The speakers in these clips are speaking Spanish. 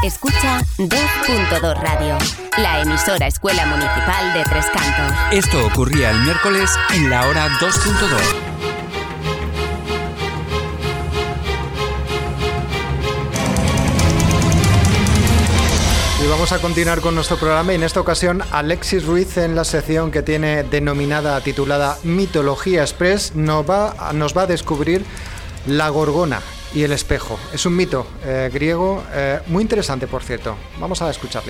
Escucha 2.2 Radio, la emisora Escuela Municipal de Tres Cantos. Esto ocurría el miércoles en la hora 2.2. Y vamos a continuar con nuestro programa y en esta ocasión Alexis Ruiz, en la sección que tiene titulada Mitología Express, nos va a descubrir la gorgona y el espejo. Es un mito griego muy interesante, por cierto. Vamos a escucharle.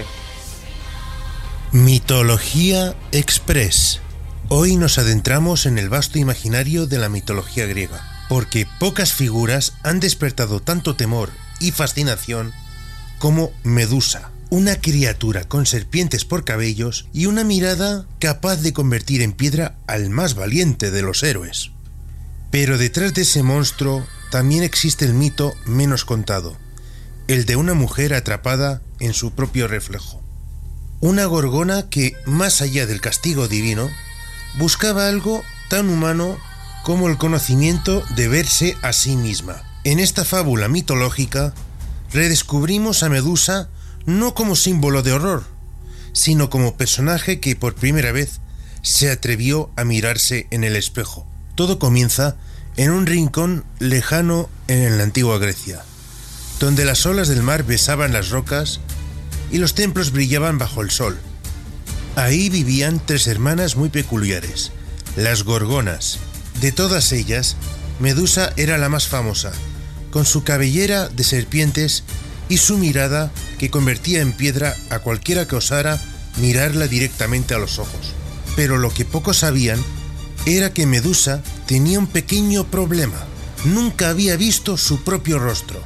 Mitología Express. Hoy nos adentramos en el vasto imaginario de la mitología griega, porque pocas figuras han despertado tanto temor y fascinación como Medusa, una criatura con serpientes por cabellos y una mirada capaz de convertir en piedra al más valiente de los héroes. Pero detrás de ese monstruo también existe el mito menos contado, el de una mujer atrapada en su propio reflejo. Una gorgona que, más allá del castigo divino, buscaba algo tan humano como el conocimiento de verse a sí misma. En esta fábula mitológica, redescubrimos a Medusa no como símbolo de horror, sino como personaje que por primera vez se atrevió a mirarse en el espejo. Todo comienza en un rincón lejano en la antigua Grecia, donde las olas del mar besaban las rocas y los templos brillaban bajo el sol. Ahí vivían tres hermanas muy peculiares, las Gorgonas. De todas ellas, Medusa era la más famosa, con su cabellera de serpientes y su mirada que convertía en piedra a cualquiera que osara mirarla directamente a los ojos. Pero lo que pocos sabían era que Medusa tenía un pequeño problema. Nunca había visto su propio rostro.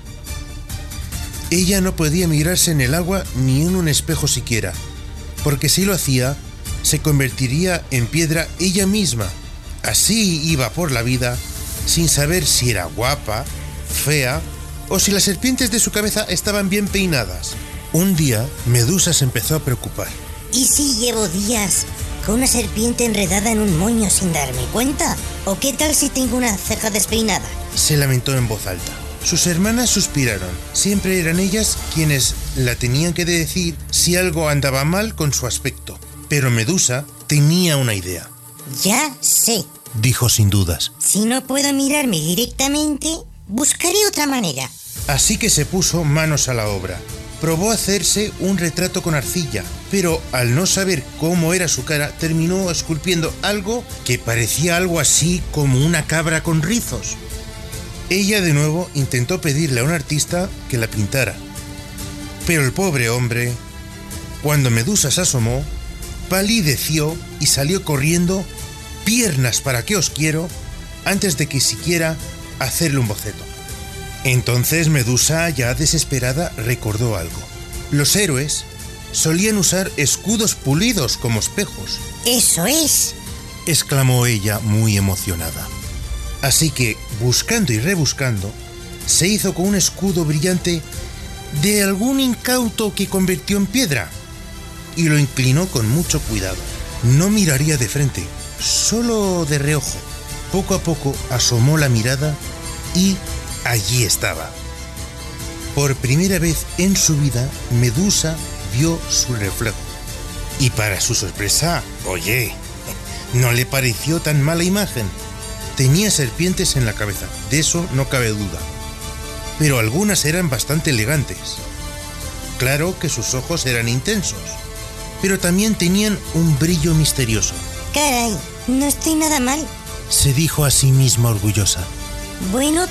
Ella no podía mirarse en el agua ni en un espejo siquiera, porque si lo hacía, se convertiría en piedra ella misma. Así iba por la vida, sin saber si era guapa, fea, o si las serpientes de su cabeza estaban bien peinadas. Un día, Medusa se empezó a preocupar. ¿Y si llevo días con una serpiente enredada en un moño sin darme cuenta? ¿O qué tal si tengo una ceja despeinada? Se lamentó en voz alta. Sus hermanas suspiraron. Siempre eran ellas quienes la tenían que decir si algo andaba mal con su aspecto. Pero Medusa tenía una idea. Ya sé, dijo sin dudas. Si no puedo mirarme directamente, buscaré otra manera. Así que se puso manos a la obra. Probó hacerse un retrato con arcilla, pero al no saber cómo era su cara, terminó esculpiendo algo que parecía algo así como una cabra con rizos. Ella de nuevo intentó pedirle a un artista que la pintara. Pero el pobre hombre, cuando Medusa se asomó, palideció y salió corriendo, piernas para qué os quiero, antes de que siquiera hacerle un boceto. Entonces Medusa, ya desesperada, recordó algo. Los héroes solían usar escudos pulidos como espejos. ¡Eso es!, exclamó ella muy emocionada. Así que, buscando y rebuscando, se hizo con un escudo brillante de algún incauto que convirtió en piedra y lo inclinó con mucho cuidado. No miraría de frente, solo de reojo. Poco a poco asomó la mirada y allí estaba. Por primera vez en su vida, Medusa vio su reflejo. Y para su sorpresa, oye, no le pareció tan mala imagen. Tenía serpientes en la cabeza, de eso no cabe duda. Pero algunas eran bastante elegantes. Claro que sus ojos eran intensos, pero también tenían un brillo misterioso. Caray, no estoy nada mal, se dijo a sí misma orgullosa. Bueno,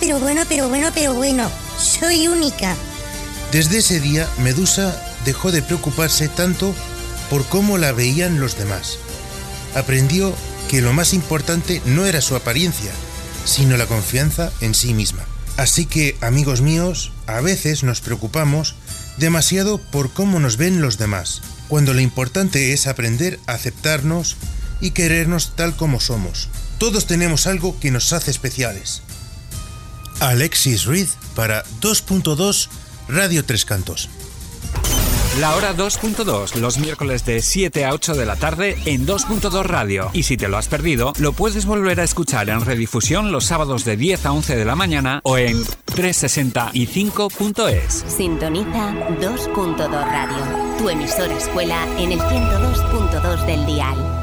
soy única. Desde ese día, Medusa dejó de preocuparse tanto por cómo la veían los demás. Aprendió que lo más importante no era su apariencia, sino la confianza en sí misma. Así que, amigos míos, a veces nos preocupamos demasiado por cómo nos ven los demás, cuando lo importante es aprender a aceptarnos y querernos tal como somos. Todos tenemos algo que nos hace especiales. Alexis Ruiz para 2.2 Radio Tres Cantos. La hora 2.2, los miércoles de 7 a 8 de la tarde en 2.2 Radio. Y si te lo has perdido, lo puedes volver a escuchar en redifusión los sábados de 10 a 11 de la mañana o en 365.es. Sintoniza 2.2 Radio, tu emisora escuela en el 102.2 del dial.